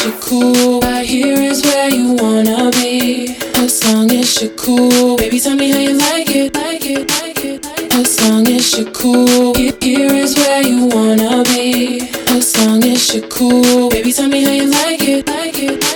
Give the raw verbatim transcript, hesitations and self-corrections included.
you're cool. Right here is where you wanna be. As long as you're cool, baby, tell me how you like it, like it, like it, like it. As long as you're cool, here, here is where you wanna be. As long as you're cool, baby, tell me how you like it, like it.